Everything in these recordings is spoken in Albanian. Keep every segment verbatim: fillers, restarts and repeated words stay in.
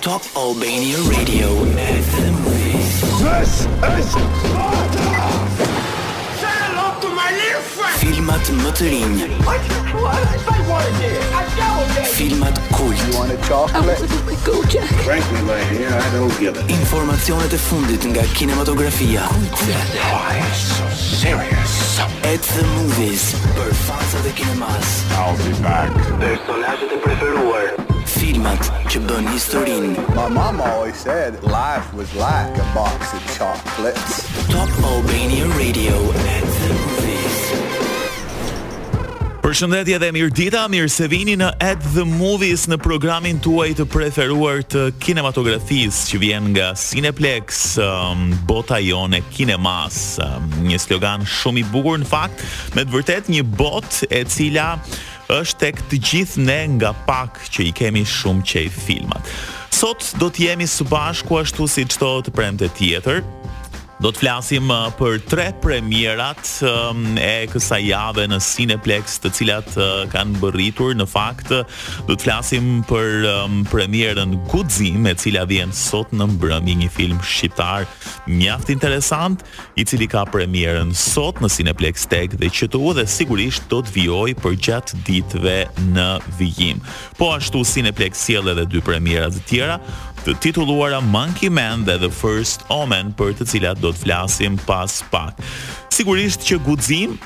Top Albania Radio at the movies. This is Sparta! Say hello to my little friend! Filmat më të rinj. What? What? I wanted it. I doubled it. Filmat kult. You want a chocolate? Go, Jack. Frankly, my dear, I don't give it. Informacionet e fundit nga kinematografia. Why so serious? At the movies. Për fansat e kinemas. I'll be back. Personazhet e preferuar. Filmat që bën historinë. My mom always said life was like a box of chocolates. Top Albania Radio at the movies. Përshëndetje dhe mirëdita, mirë se vini në At the Movies në programin tuaj të preferuar të kinematografisë që vjen nga Cineplex, um, bota jone kinemas. Um, një slogan shumë i bukur në fakt, me të vërtet një botë e cila është tek të gjithë ne nga pak që i kemi shumë qejf filmat. Sot do të jemi së bashku ashtu si çdo të premte tjetër. Do të flasim uh, për tre premierat um, e kësaj jave në Cineplex, të cilat uh, kanë bërritur në fakt. Do të flasim për um, premierën Guxim, e cila vjen sot në mbrëmje, një film shqiptar mjaft interesant, i cili ka premierën sot në Cineplex Tag dhe Q T U dhe sigurisht do të vijojë për gjatë ditëve në vijim. Po ashtu Cineplex sjell edhe dy premiera të tjera, të titulluara Monkey Man dhe The First Omen, për të cilat do të flasim pas pak. Sigurisht që Guxim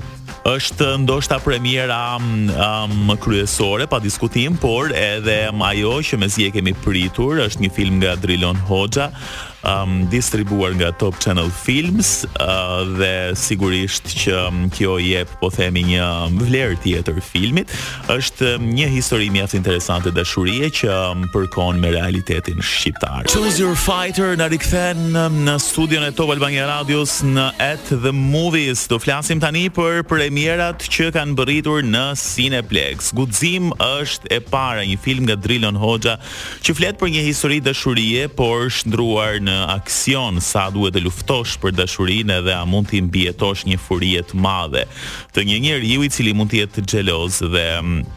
është ndoshta premiera um, kryesore pa diskutim, por edhe ajo që mezi e kemi pritur, është një film nga Drilon Hoxha, um, distribuar nga Top Channel Films, uh, dhe sigurisht që um, kjo jep, po themi, një vlerë tjetër filmit. Është um, një histori mjaft interesante dashurie që um, përkon me realitetin shqiptar. Choose Your Fighter na rikthen um, në studion e Top Albania Radios në At the Movies. Do flasim tani për premierat që kanë bërritur në Cineplex. Guxim është e para, një film nga Drilon Hoxha që flet për një histori dashurie, por shndruar në aksion, sa duhet të luftosh për dashurinë dhe a mund të mbijetosh një furie të madhe të një njeriu i cili mund të jetë xheloz dhe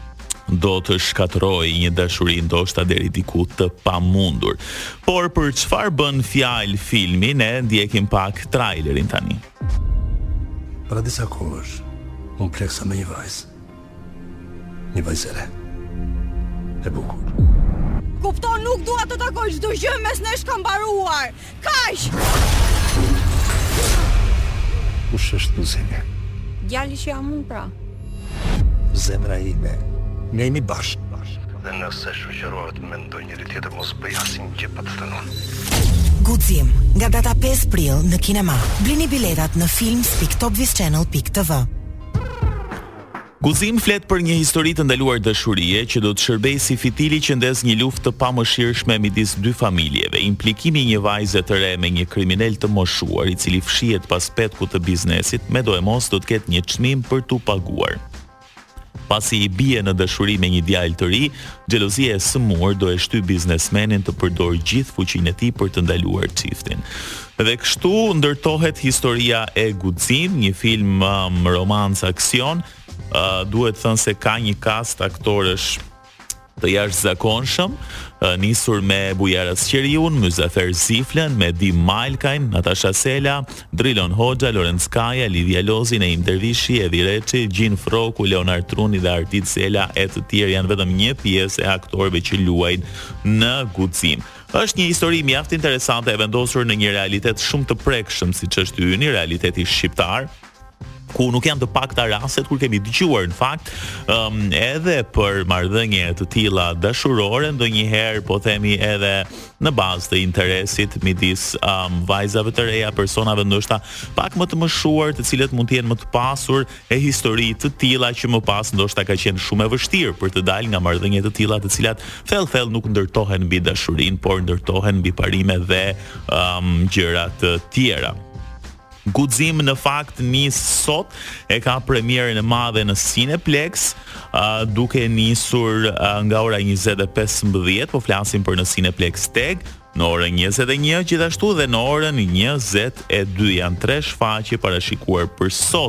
do të shkatërrojë një dashuri ndoshta deri diku të pamundur. Por për çfarë bën fjalë filmi, ne ndjekim pak trailerin tani. Para disa kohësh, unë pleksa me një vajzë. Një vajzë e e bukur. Kupton, nuk dua të takoj çdo gjë mes nesh ka mbaruar. Kaq! Kush është Luzenia? Djali që jam unë pra. Zemra ime. Ne jemi bashkë. Dhe nëse shoqërohet me ndonjë njëri tjetër, mos bëj asnjë gjë pa të thënë. Guxim, nga data pesë prill në kinema. Blini biletat në films pikë top vis channel pikë t v. Guxim flet për një histori të ndaluar dashurie që do të shërbejë si fitili që ndes një luftë të pamëshirshme midis dy familjeve. Implikimi i një vajze të re me një kriminal të moshuar, i cili fshihet pas petkut të biznesit, me do e mos do të ketë një çmim për t'u paguar. Pasi i bie në dashuri me një djalë të ri, xhelozia e sëmur do e shtyp biznesmenin të përdorë gjithë fuqinë e tij për të ndaluar çiftin. Dhe kështu ndërtohet historia e Guxim, një film um, romans aksion. Uh, duhet thënë se ka një cast aktorësh të jashtëzakonshëm, uh, nisur me Bujara Sqeriun, Muzafer Ziflen, me Dim Malkajn, Natasha Sela, Drilon Hoxha, Lorenz Kaja, Livia Lozi, Neim Dervishi, Edi Reçi, Gjin Froku, Leonard Truni dhe Artit Sela, e të tjerë janë vetëm një pjesë e aktorëve që luajnë në Guxim. Është një histori mjaft interesante e vendosur në një realitet shumë të prekshëm, siç është yni, realiteti shqiptar, ku nuk janë të pakta rastet kur kemi dëgjuar në fakt um, edhe për marrëdhënie të tilla dashurore, ndonjëherë po themi edhe në bazë të interesit midis um, vajzave të reja, personave ndoshta pak më të moshuar, të cilët mund të jenë më të pasur, e histori të tilla që më pas ndoshta ka qenë shumë e vështirë për të dalë nga marrëdhënie të tilla, të cilat thellë-thellë nuk ndërtohen mbi dashurinë, por ndërtohen mbi parime dhe um, gjëra të tjera. Guxim në fakt nis sot, e ka premierën e madhe në Cineplex, uh, duke nisur uh, nga ora njëzet e pesëmbëdhjetë, po flasim për në Cineplex Tag, në orën njëzet e një gjithashtu dhe në orën njëzet e dy, janë tre shfaqje parashikuar për sot.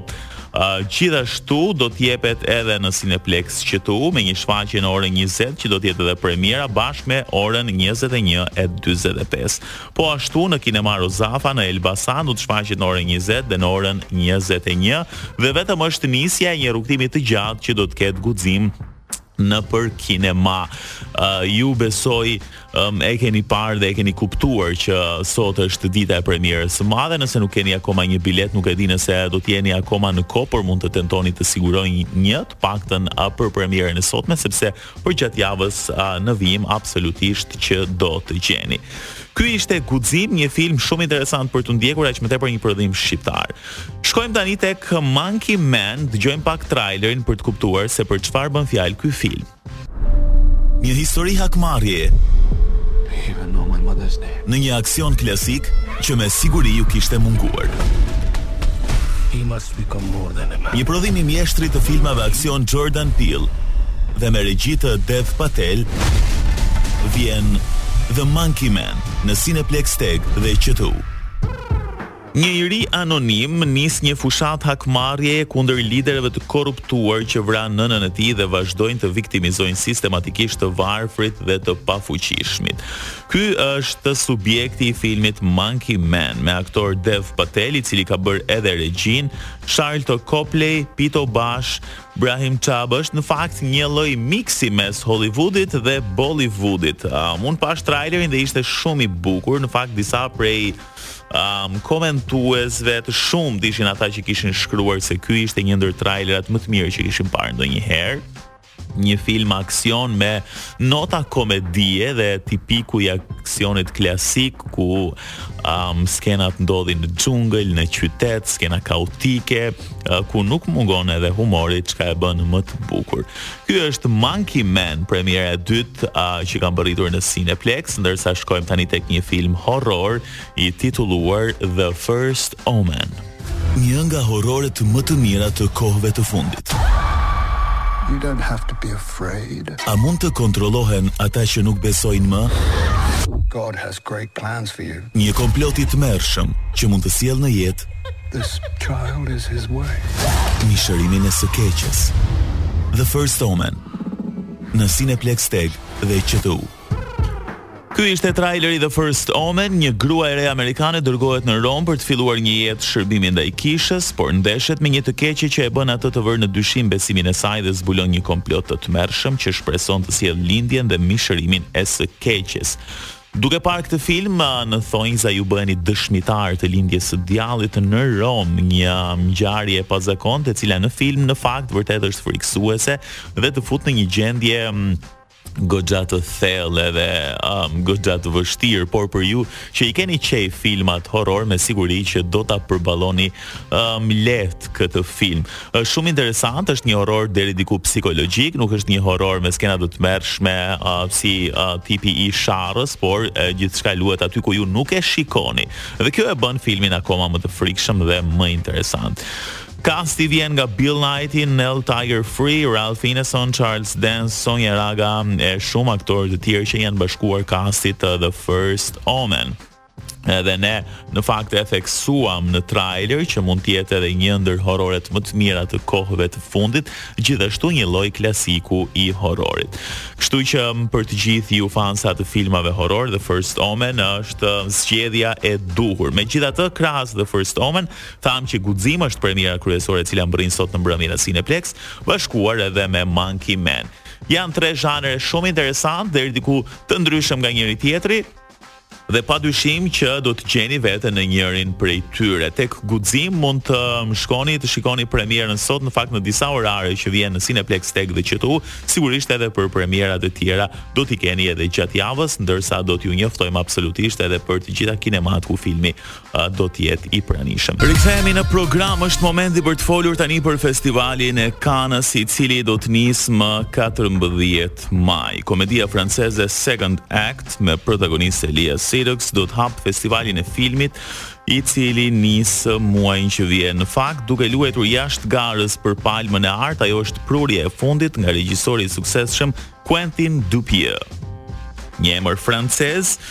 Uh, gjithashtu do të jepet edhe në Cineplex Q T U me një shfaqje në orën njëzet që do të jetë edhe premiera bashkë me orën njëzet e një e dyzet e pesë. Po ashtu në Kinema Rozafa në Elbasan do të shfaqet në orën njëzet dhe në orën njëzet e një dhe vetëm është nisja e një rrugtimi të gjatë që do të ketë guxim në për kinema. Uh, ju besoj um, e keni parë dhe e keni kuptuar që sot është dita e premierës së madhe. Nëse nuk keni akoma një bilet, nuk e di nëse do të jeni akoma në kohë, por mund të tentoni të siguroni një të paktën uh, për premierën e sotme, sepse për gjatë javës uh, në vijim absolutisht që do të gjeni. Ky ishte Guxim, një film shumë interesant për të ndjekur, aq më tepër një prodhim shqiptar. Shkojmë tani tek Monkey Man, dëgjojmë pak trailerin për të kuptuar se për çfarë bën fjalë ky film. Një histori hakmarrje. Even know my mother's name. Në një aksion klasik që me siguri ju kishte munguar. He must become more than a man. Një prodhim i mjeshtrit të filmave aksion Jordan Peele dhe me regji të Dev Patel vjen The Monkey Man në Cineplex Tag dhe Q T U. Një i ri anonim nis një fushat hakmarrjeje kundër liderëve të korruptuar që vranë nënën e tij dhe vazhdojnë të viktimizojnë sistematikisht të varfrit dhe të pafuqishmit. Ky është subjekti i filmit Monkey Man me aktor Dev Patel, i cili ka bërë edhe regjin, Charlton Copley, Pito Bash, Brahim Chaba, është në fakt një lloj miksi mes Hollywoodit dhe Bollywoodit. Um, unë pash trailerin dhe ishte shumë i bukur, në fakt disa prej Um, komentuesve të shumë ishin ata që kishin shkruar se ky ishte një ndër trailerat më të mirë që kishin parë ndonjëherë. Një film aksion me nota komedie dhe tipiku i aksionit klasik ku um, skenat ndodhin në xhungël, në qytet, skena kaotike, uh, ku nuk mungon edhe humori, çka e bën më të bukur. Ky është Monkey Man, premiera e dytë uh, që ka mbërritur në Cineplex, ndërsa shkojmë tani tek një film horror i titulluar The First Omen. Një nga horroret më të mira të kohëve të fundit. You don't have to be afraid. A mund të kontrollohen ata që nuk besojnë më? God has great plans for you. Një komplot i tmerrshëm që mund të sjellë në jetë This child is his way. mishërimin e së keqes. The First Omen në Cineplex Tag dhe Q T U. Ky ishte traileri The First Omen. Një grua e re amerikane dërgohet në Rom për të filluar një jetë shërbimi ndaj kishës, por ndeshet me një të keqe që e bën atë të vërë në dyshim besimin e saj dhe zbulon një komplot të tmerrshëm që shpreson të sjellë lindjen dhe mishërimin e së keqes. Duke parë këtë film, në thonjza ju bëheni dëshmitar të lindjes së djallit në Rom, një ngjarje e pazakonte e cila në film në fakt vërtet është frikësuese dhe të fut në një gjendje goxha të thellë edhe um, goxha të vështirë, por për ju që i keni qejf filmat horror, me siguri që do ta përballoni um, lehtë këtë film. Është shumë interesant, është një horror deri diku psikologjik, nuk është një horror me skena të tmerrshme uh, si uh, tipi i Sharrës, por uh, gjithçka luhet aty ku ju nuk e shikoni. Dhe kjo e bën filmin akoma më të frikshëm dhe më interesant. Casti vjen nga Bill Nighy, Nell Tiger Free, Ralph Ineson, Charles Dance, Sonia Raga e shumë aktorë të tjerë që janë bashkuar castit të The First Omen. Edhe ne në fakt e theksuam në trailer që mund të jetë edhe një ndër horroret më të mira të kohëve të fundit, gjithashtu një lloj klasiku i horrorit. Kështu që për të gjithë ju fansa të filmave horror, The First Omen është zgjedhja e duhur. Megjithatë, krahas The First Omen, tham që Guxim është premiera kryesore e cila mbërrin sot në mbrëmje në Cineplex, bashkuar edhe me Monkey Man. Janë tre zhanre shumë interesant, deri diku të ndryshëm nga njëri tjetri. Dhe pa dyshim që do të gjeni vete në njërin prej tyre. Tek Guxim mund të shkoni të shikoni premierën sot, në fakt në disa orare që vjen në Cineplex Tag dhe Q T U, sigurisht edhe për premierat e tjera do t'i keni edhe gjatë javës, ndërsa do t'ju njoftojmë absolutisht edhe për të gjitha kinemat ku filmi uh, do t'jetë i pranishëm. Rikthehemi në program, është momenti për të folur tani për festivalin e Cannes, i cili do të nisë më katërmbëdhjetë maj. Komedia franceze Second Act me protagonist Elias do të hap festivalin e filmit, i cili nisë muajin që vjen. Në fakt, duke luajtur jashtë garës për palmën e artë, ajo është prurja e fundit nga regjisori i suksesshëm Quentin Dupieux. Një emër francez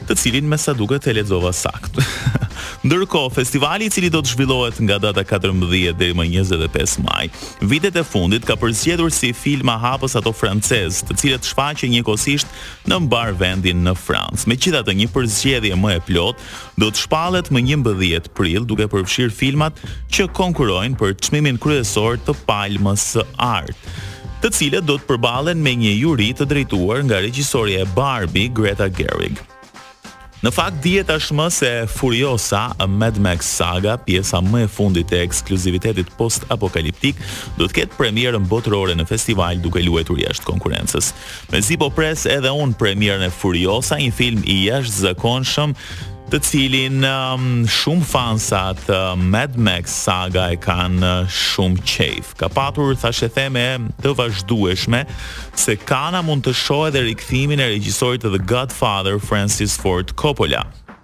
të cilin me sa duket e lexova saktë. Ndërkohë, festivali i cili do të zhvillohet nga data katërmbëdhjetë deri më njëzet e pesë maj, vitet e fundit ka përzgjedhur si filma hapës ato francez, të cilët shfaqen njëkohësisht në mbar vendin në Francë. Megjithatë, një përzgjedhje më e plot do të shpallet më njëmbëdhjetë prill, duke përfshirë filmat që konkurrojnë për çmimin kryesor të Palmës së Artë, të cilët do të përballen me një juri të drejtuar nga regjisorja e Barbie, Greta Gerwig. Në fakt, dihet tashmë se Furiosa, a Mad Max saga, pjesa më e fundit e ekskluzivitetit post-apokaliptik, do të ketë premierën botërore në festival duke luajtur jashtë konkurrencës. Mezi po pres edhe unë premierën e Furiosa, një film i jashtëzakonshëm, të cilin um, shumë fansat uh, Mad Max saga e kanë uh, shumë qejf. Ka patur, thashë theme, të vazhdueshme se Kana mund të shohë edhe rikthimin e regjisorit të The Godfather, Francis Ford Coppola.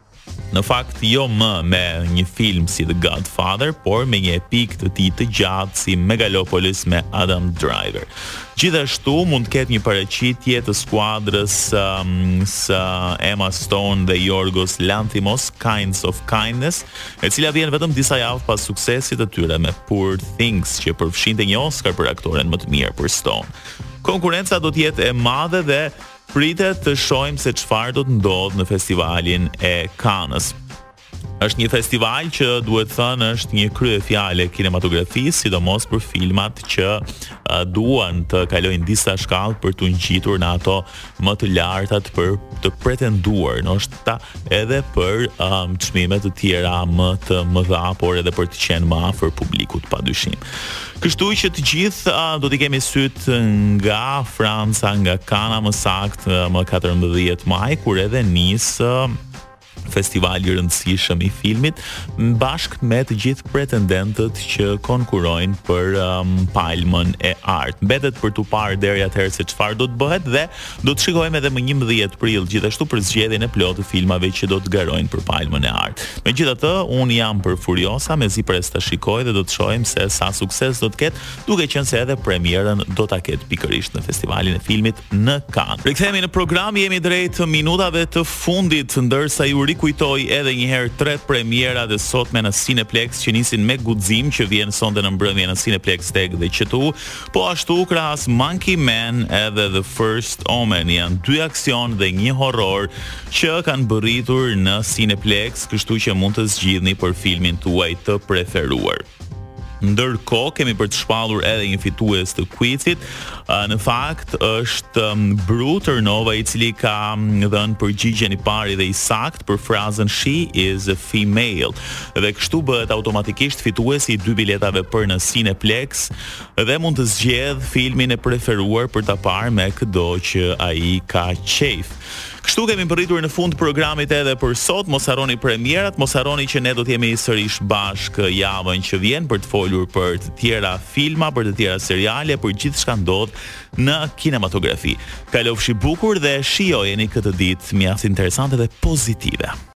Në fakt, jo më me një film si The Godfather, por me një epik të tij të gjatë si Megalopolis me Adam Driver. Gjithashtu mund të ketë një paraqitje të skuadrës um, së Emma Stone dhe Yorgos Lanthimos, Kinds of Kindness, e cila vjen vetëm disa javë pas suksesit të tyre me Poor Things, që përfshinte një Oscar për aktoren më të mirë për Stone. Konkurenca do të jetë e madhe dhe pritet të shohim se çfarë do të ndodhë në festivalin e Cannes. Është një festival që duhet thënë është një kryefjalë kinematografisë, sidomos për filmat që uh, duan të kalojnë disa shkallë për të ngjitur në ato më të lartat për të pretenduar, ndoshta edhe për um, çmime të tjera më të mëdha, por edhe për të qenë më afër publikut padyshim. Kështu që të gjithë uh, do t'i kemi syt nga Franca, nga Kana më saktë më katërmbëdhjetë maj, kur edhe nis uh, festivali i rëndësishëm i filmit, bashkë me të gjithë pretendentët që konkurrojnë për um, Palmën e Artë. Mbetet për t'u parë deri atëherë se çfarë do të bëhet dhe do të shikojmë edhe më njëmbëdhjetë prill gjithashtu për zgjedhjen e plotë të filmave që do të garojnë për Palmën e Artë. Megjithatë, unë jam për Furiosa, mezi pres ta shikoj dhe do të shohim se sa sukses do të ketë, duke qenë se edhe premierën do ta ketë pikërisht në festivalin e filmit në Cannes. Rikthehemi në program, jemi drejt minutave të fundit, ndërsa ju kujtoj edhe një herë tre premierat e sotme në Cineplex që nisin me guxim, që vjen sonte në mbrëmje në Cineplex Tech dhe Q T U, po ashtu krahas Monkey Man edhe The First Omen, janë dy aksion dhe një horror që kanë bërritur në Cineplex, kështu që mund të zgjidhni për filmin tuaj të preferuar. Ndërkohë kemi për të shpallur edhe një fitues të quizit. Në fakt është Bru Tërnova, i cili ka dhënë përgjigjen i parë dhe i saktë për frazën She is a female. Dhe kështu bëhet automatikisht fituesi i dy biletave për në Cineplex dhe mund të zgjedh filmin e preferuar për ta parë me çdo që ai ka qejf. Kështu kemi përritur në fund programit edhe për sot. Mos harroni premierat, mos harroni që ne do të jemi sërish bashkë javën që vjen për të folur për të tjera filma, për të tjera seriale, për gjithçka ndodh në kinematografi. Kalofshi bukur dhe shijojeni këtë ditë mjaft interesante dhe pozitive.